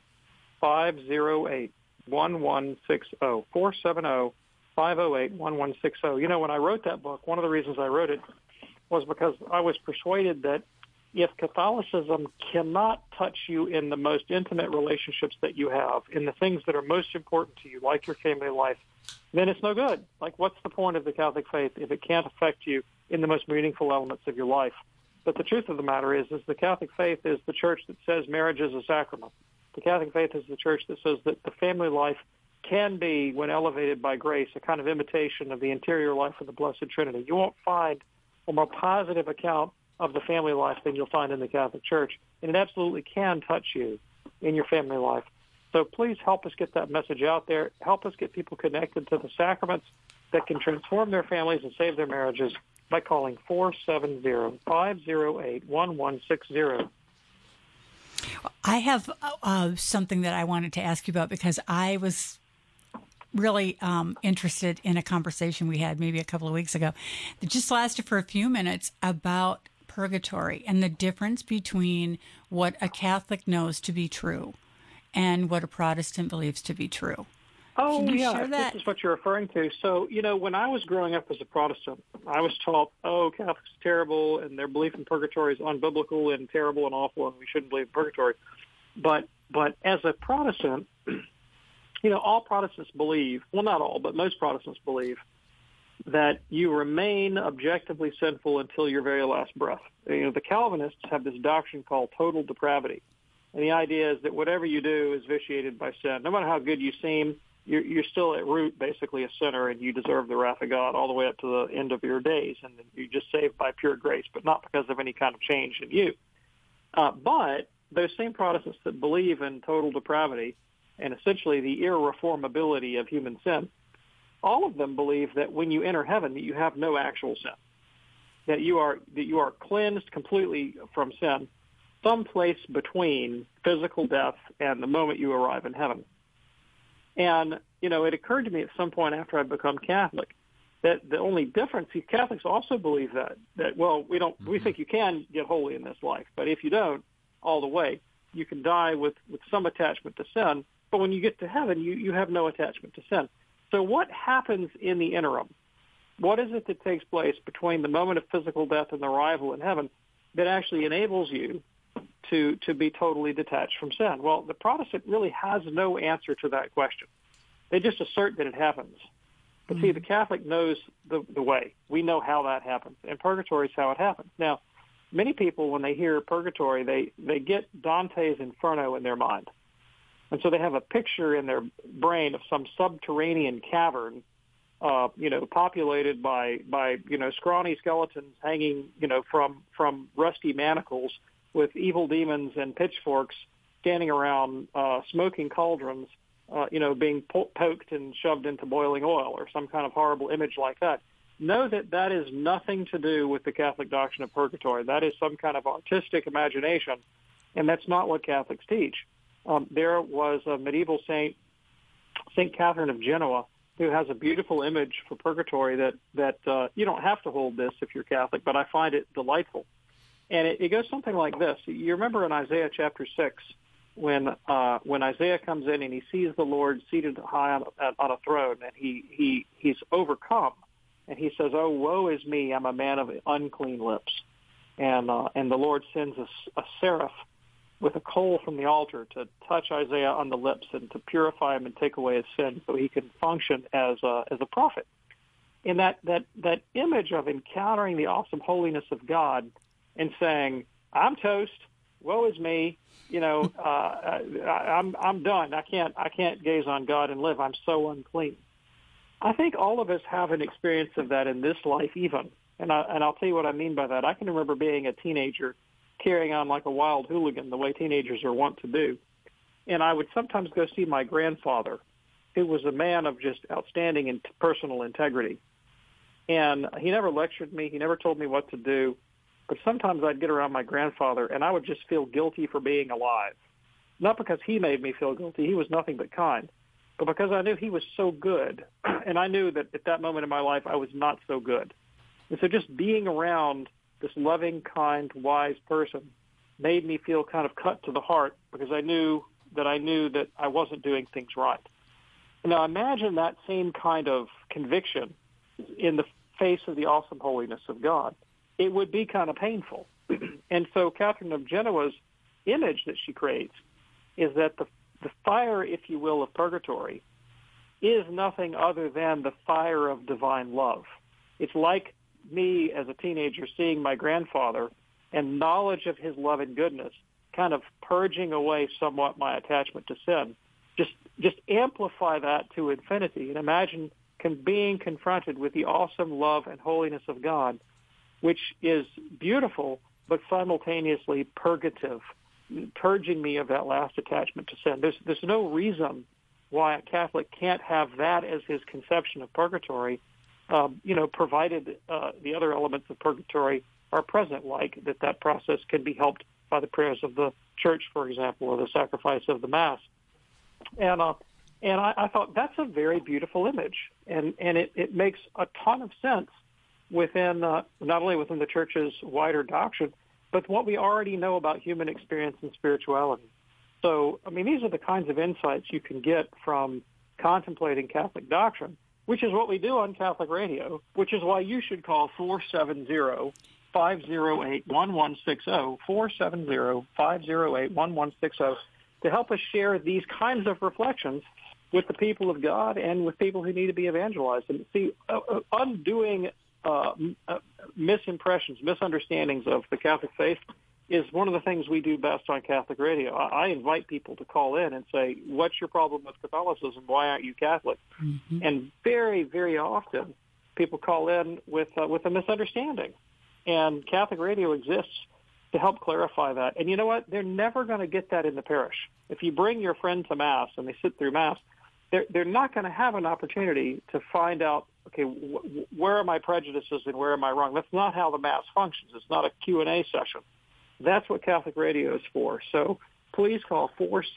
470-508-1160. When I wrote that book, one of the reasons I wrote it was because I was persuaded that if Catholicism cannot touch you in the most intimate relationships that you have, in the things that are most important to you, like your family life, then it's no good. Like, what's the point of the Catholic faith if it can't affect you in the most meaningful elements of your life? But the truth of the matter is the Catholic faith is the church that says marriage is a sacrament. The Catholic faith is the church that says that the family life can be, when elevated by grace, a kind of imitation of the interior life of the Blessed Trinity. You won't find a more positive account of the family life than you'll find in the Catholic Church. And it absolutely can touch you in your family life. So please help us get that message out there. Help us get people connected to the sacraments that can transform their families and save their marriages by calling 470-508-1160. I have something that I wanted to ask you about because I was really interested in a conversation we had maybe a couple of weeks ago that just lasted for a few minutes about purgatory and the difference between what a Catholic knows to be true and what a Protestant believes to be true. Oh, yeah, this is what you're referring to. So, when I was growing up as a Protestant, I was taught, Catholics are terrible and their belief in purgatory is unbiblical and terrible and awful and we shouldn't believe in purgatory. But as a Protestant, all Protestants believe, well, not all, but most Protestants believe that you remain objectively sinful until your very last breath. The Calvinists have this doctrine called total depravity. And the idea is that whatever you do is vitiated by sin. No matter how good you seem, you're still at root basically a sinner and you deserve the wrath of God all the way up to the end of your days. And you're just saved by pure grace, but not because of any kind of change in you. But those same Protestants that believe in total depravity and essentially the irreformability of human sin, all of them believe that when you enter heaven, that you have no actual sin, that you are cleansed completely from sin, some place between physical death and the moment you arrive in heaven. And, it occurred to me at some point after I'd become Catholic that the only difference, Catholics also believe that we think you can get holy in this life, but if you don't all the way, you can die with some attachment to sin, but when you get to heaven, you have no attachment to sin. So what happens in the interim? What is it that takes place between the moment of physical death and the arrival in heaven that actually enables you to be totally detached from sin? Well, the Protestant really has no answer to that question. They just assert that it happens. But see, the Catholic knows the way. We know how that happens, and purgatory is how it happens. Now, many people, when they hear purgatory, they get Dante's Inferno in their mind. And so they have a picture in their brain of some subterranean cavern, populated by scrawny skeletons hanging, from rusty manacles with evil demons and pitchforks standing around, smoking cauldrons, being poked and shoved into boiling oil or some kind of horrible image like that. Know that is nothing to do with the Catholic doctrine of purgatory. That is some kind of artistic imagination, and that's not what Catholics teach. There was a medieval saint, St. Catherine of Genoa, who has a beautiful image for purgatory that you don't have to hold this if you're Catholic, but I find it delightful. And it goes something like this. You remember in Isaiah chapter 6, when Isaiah comes in and he sees the Lord seated high on a throne, and he's overcome, and he says, "Oh, woe is me! I'm a man of unclean lips." And the Lord sends a seraph with a coal from the altar to touch Isaiah on the lips and to purify him and take away his sin, so he can function as a prophet. In that image of encountering the awesome holiness of God and saying, "I'm toast. Woe is me. I'm done. I can't gaze on God and live. I'm so unclean." I think all of us have an experience of that in this life even. And I'll tell you what I mean by that. I can remember being a teenager carrying on like a wild hooligan, the way teenagers are wont to do. And I would sometimes go see my grandfather, who was a man of just outstanding personal integrity. And he never lectured me. He never told me what to do. But sometimes I'd get around my grandfather, and I would just feel guilty for being alive. Not because he made me feel guilty. He was nothing but kind. But because I knew he was so good, and I knew that at that moment in my life I was not so good. And so just being around this loving, kind, wise person made me feel kind of cut to the heart, because I knew that I wasn't doing things right. Now imagine that same kind of conviction in the face of the awesome holiness of God. It would be kind of painful. And so Catherine of Genoa's image that she creates is that the fire, if you will, of purgatory is nothing other than the fire of divine love. It's like me as a teenager seeing my grandfather and knowledge of his love and goodness kind of purging away somewhat my attachment to sin. Just amplify that to infinity and imagine being confronted with the awesome love and holiness of God, which is beautiful but simultaneously purgative, purging me of that last attachment to sin. There's no reason why a Catholic can't have that as his conception of purgatory, provided the other elements of purgatory are present, like that process can be helped by the prayers of the Church, for example, or the sacrifice of the Mass. And I thought that's a very beautiful image, and it makes a ton of sense within not only within the Church's wider doctrine, but what we already know about human experience and spirituality. So, I mean, these are the kinds of insights you can get from contemplating Catholic doctrine, which is what we do on Catholic Radio, which is why you should call 470-508-1160, 470-508-1160, to help us share these kinds of reflections with the people of God and with people who need to be evangelized. And see, undoing misimpressions, misunderstandings of the Catholic faith is one of the things we do best on Catholic Radio. I invite people to call in and say, "What's your problem with Catholicism? Why aren't you Catholic?" Mm-hmm. And very, very often people call in with a misunderstanding. And Catholic Radio exists to help clarify that. And you know what? They're never going to get that in the parish. If you bring your friend to Mass and they sit through Mass, they're not going to have an opportunity to find out, okay, where are my prejudices and where am I wrong? That's not how the Mass functions. It's not a Q&A session. That's what Catholic Radio is for. So please call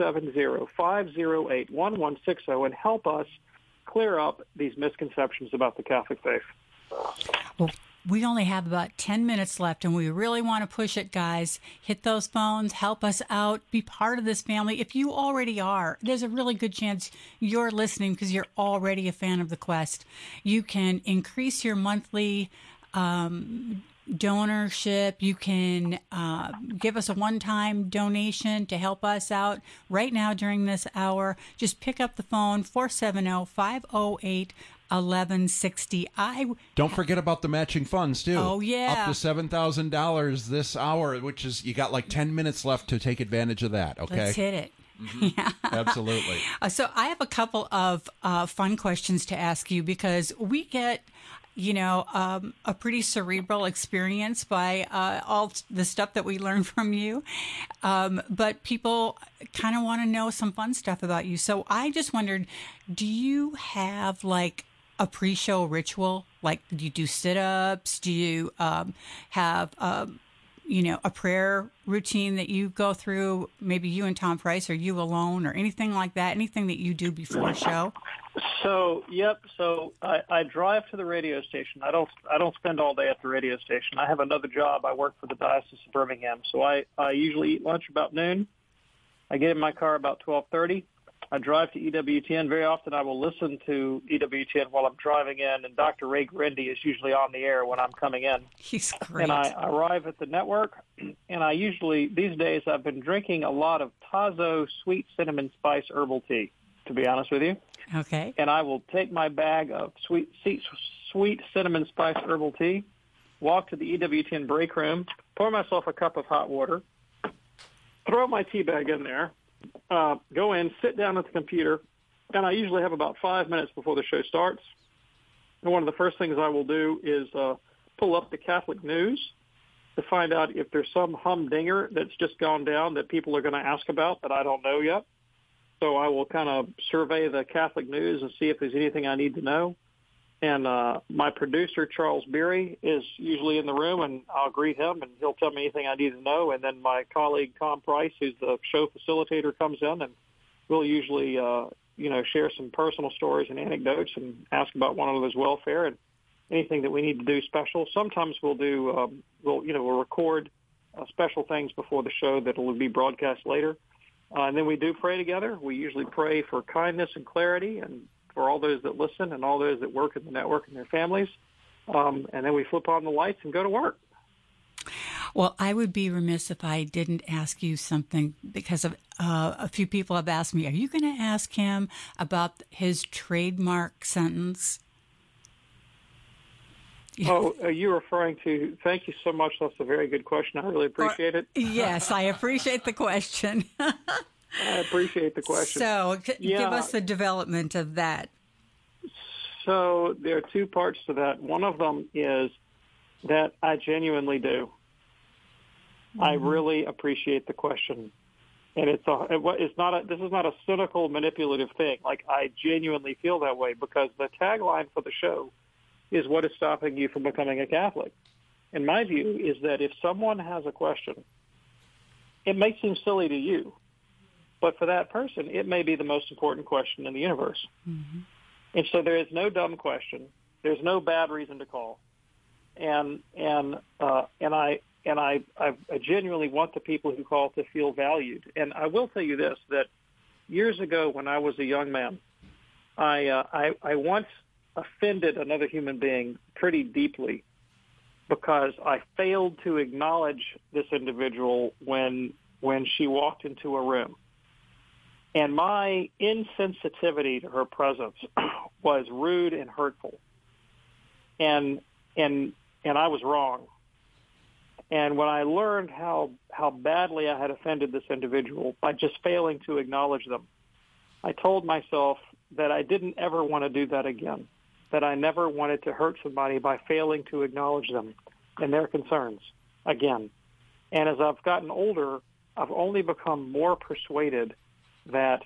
470-508-1160 and help us clear up these misconceptions about the Catholic faith. Well, we only have about 10 minutes left, and we really want to push it, guys. Hit those phones, help us out, be part of this family. If you already are, there's a really good chance you're listening because you're already a fan of the Quest. You can increase your monthly donorship. You can give us a one-time donation to help us out right now during this hour. Just pick up the phone, 470-508-1160. Don't forget about the matching funds, too. Oh, yeah. Up to $7,000 this hour, which is, you got like 10 minutes left to take advantage of that, okay? Let's hit it. Mm-hmm. Yeah. Absolutely. So I have a couple of fun questions to ask you because we get, a pretty cerebral experience by all the stuff that we learn from you. But people kind of want to know some fun stuff about you. So I just wondered, do you have like a pre-show ritual? Like, do you do sit-ups? Do you have a prayer routine that you go through, maybe you and Tom Price or you alone or anything like that, anything that you do before a show? So, yep. So I drive to the radio station. I don't spend all day at the radio station. I have another job. I work for the Diocese of Birmingham. So I usually eat lunch about noon. I get in my car about 12:30. I drive to EWTN. Very often I will listen to EWTN while I'm driving in, and Dr. Ray Grindy is usually on the air when I'm coming in. He's great. And I arrive at the network, and I usually, these days, I've been drinking a lot of Tazo sweet cinnamon spice herbal tea, to be honest with you. Okay. And I will take my bag of sweet cinnamon spice herbal tea, walk to the EWTN break room, pour myself a cup of hot water, throw my tea bag in there, go in, sit down at the computer, and I usually have about 5 minutes before the show starts. And one of the first things I will do is pull up the Catholic news to find out if there's some humdinger that's just gone down that people are going to ask about that I don't know yet. So I will kind of survey the Catholic news and see if there's anything I need to know. And my producer, Charles Beery, is usually in the room, and I'll greet him, and he'll tell me anything I need to know. And then my colleague, Tom Price, who's the show facilitator, comes in, and we'll usually, share some personal stories and anecdotes and ask about one another's welfare and anything that we need to do special. Sometimes we'll do, we'll record special things before the show that will be broadcast later. And then we do pray together. We usually pray for kindness and clarity and for all those that listen and all those that work in the network and their families. And then we flip on the lights and go to work. Well, I would be remiss if I didn't ask you something because of a few people have asked me, are you going to ask him about his trademark sentence? Oh, are you referring to, thank you so much. That's a very good question. I really appreciate it. Yes, I appreciate the question. I appreciate the question. So give us the development of that. So there are two parts to that. One of them is that I genuinely do. Mm-hmm. I really appreciate the question. And this is not a cynical, manipulative thing. Like, I genuinely feel that way because the tagline for the show is what is stopping you from becoming a Catholic. And my view is that if someone has a question, it may seem silly to you, but for that person, it may be the most important question in the universe. Mm-hmm. And so there is no dumb question. There's no bad reason to call. And I genuinely want the people who call to feel valued. And I will tell you this, that years ago when I was a young man, I once offended another human being pretty deeply because I failed to acknowledge this individual when she walked into a room. And my insensitivity to her presence was rude and hurtful. And I was wrong. And when I learned how badly I had offended this individual by just failing to acknowledge them, I told myself that I didn't ever want to do that again, that I never wanted to hurt somebody by failing to acknowledge them and their concerns again. And as I've gotten older, I've only become more persuaded that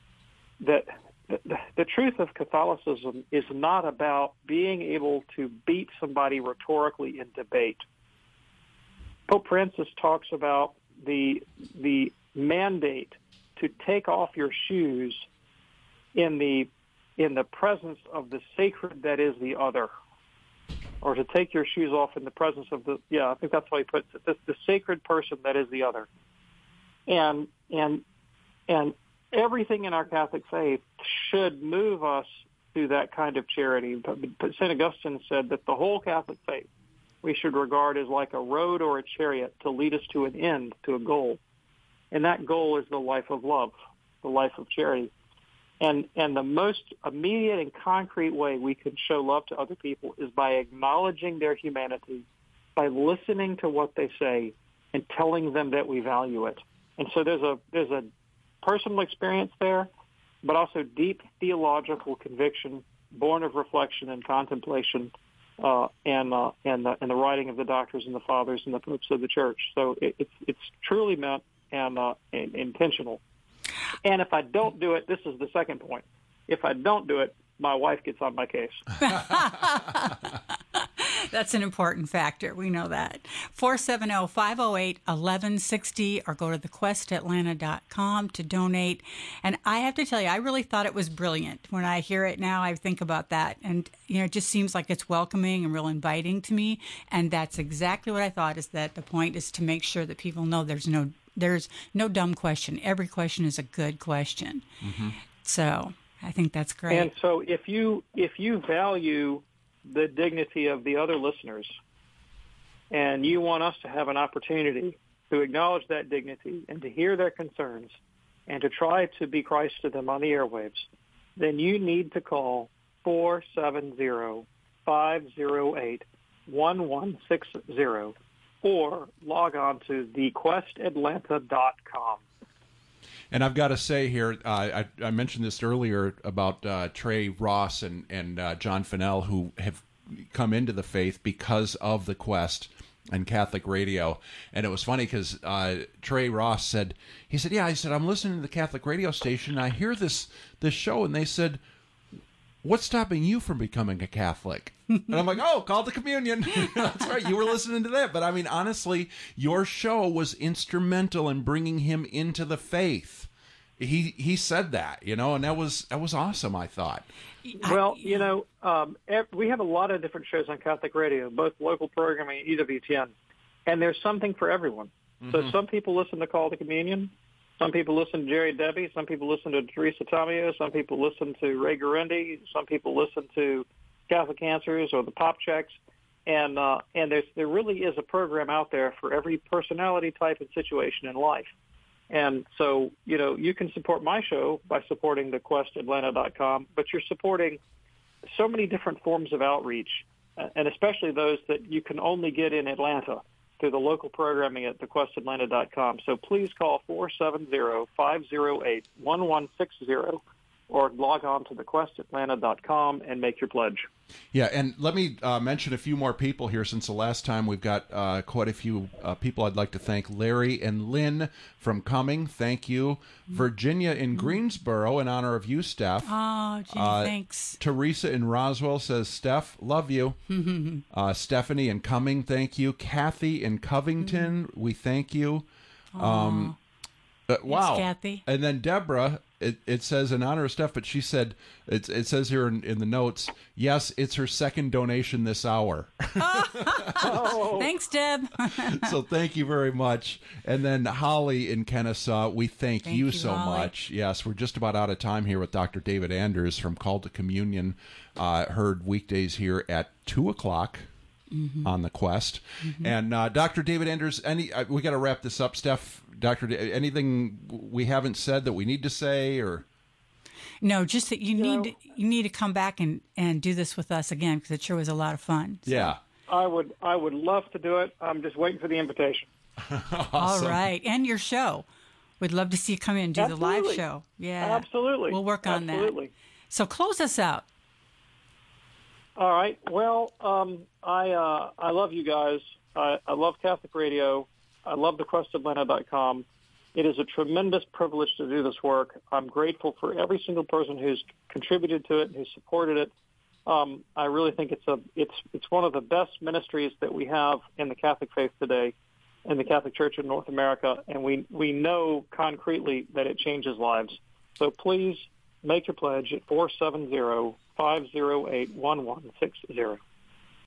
the truth of Catholicism is not about being able to beat somebody rhetorically in debate. Pope Francis talks about the mandate to take off your shoes in the presence of the sacred that is the other, or to take your shoes off in the presence of I think that's how he puts it, the sacred person that is the other. And everything in our Catholic faith should move us to that kind of charity. But St. Augustine said that the whole Catholic faith we should regard as like a road or a chariot to lead us to an end, to a goal. And that goal is the life of love, the life of charity. And the most immediate and concrete way we can show love to other people is by acknowledging their humanity, by listening to what they say and telling them that we value it. And so there's a personal experience there, but also deep theological conviction born of reflection and contemplation, and the writing of the doctors and the fathers and the popes of the church. So it's truly meant and intentional. And if I don't do it, this is the second point. If I don't do it, my wife gets on my case. That's an important factor. We know that. 470-508-1160 or go to thequestatlanta.com to donate. And I have to tell you, I really thought it was brilliant. When I hear it now, I think about that. And, it just seems like it's welcoming and real inviting to me. And that's exactly what I thought, is that the point is to make sure that people know there's no dumb question. Every question is a good question. Mm-hmm. So I think that's great. And so if you value the dignity of the other listeners, and you want us to have an opportunity to acknowledge that dignity and to hear their concerns and to try to be Christ to them on the airwaves, then you need to call 470-508-1160 or log on to thequestatlanta.com. And I've got to say here, I mentioned this earlier about Trey Ross and John Fennell, who have come into the faith because of the Quest and Catholic radio. And it was funny because Trey Ross said, I'm listening to the Catholic radio station, and I hear this show, and they said, what's stopping you from becoming a Catholic? And I'm like, call the communion. That's right, you were listening to that. But I mean, honestly, your show was instrumental in bringing him into the faith. He said that, and that was awesome, I thought. Well, we have a lot of different shows on Catholic radio, both local programming and EWTN, and there's something for everyone. Mm-hmm. So some people listen to Call the Communion. Some people listen to Jerry Debbie. Some people listen to Teresa Tomeo. Some people listen to Ray Guarendi. Some people listen to Catholic Answers or the Pop Checks. And there really is a program out there for every personality type and situation in life. And so, you can support my show by supporting thequestatlanta.com, but you're supporting so many different forms of outreach, and especially those that you can only get in Atlanta through the local programming at thequestatlanta.com. So please call 470-508-1160 or log on to thequestatlanta.com and make your pledge. Yeah, and let me mention a few more people here since the last time. We've got quite a few people I'd like to thank. Larry and Lynn from Cumming, thank you. Virginia in Greensboro, in honor of you, Steph. Oh, gee, thanks. Teresa in Roswell says, Steph, love you. Stephanie in Cumming, thank you. Kathy in Covington, we thank you. Wow. Thanks, Kathy. And then Deborah, it says in honor of Steph, but she said, it says here in the notes, yes, it's her second donation this hour. Thanks, Deb. So thank you very much. And then Holly in Kennesaw, we thank you so Holly. much. Yes, we're just about out of time here with Dr. David Anders from Call to Communion, heard weekdays here at 2 o'clock. Mm-hmm. On the Quest. Mm-hmm. And Dr. David Anders, we got to wrap this up, Steph. Anything we haven't said that we need to say, or no? Just that you need to come back and do this with us again, because it sure was a lot of fun. So. Yeah, I would love to do it. I'm just waiting for the invitation. Awesome. All right, and your show. We'd love to see you come in and do the live show. Yeah, absolutely. We'll work on that. So close us out. All right. Well, I love you guys. I love Catholic Radio. I love thequestatlanta.com. It is a tremendous privilege to do this work. I'm grateful for every single person who's contributed to it and who's supported it. I really think it's one of the best ministries that we have in the Catholic faith today. in the Catholic Church in North America, and we know concretely that it changes lives. So please make your pledge at 470-508-1160.